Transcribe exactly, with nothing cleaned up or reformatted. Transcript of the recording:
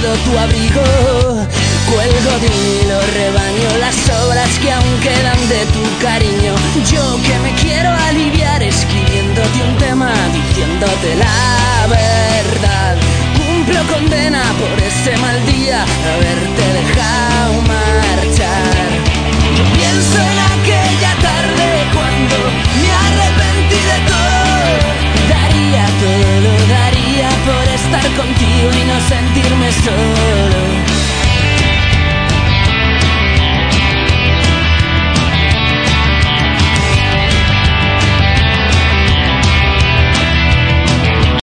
sido tu abrigo. Cuelgo de un hilo, rebaño las sobras que aún quedan de tu cariño. Yo que me quiero aliviar escribiéndote un tema, diciéndote la verdad. Cumplo condena por ese mal día, haber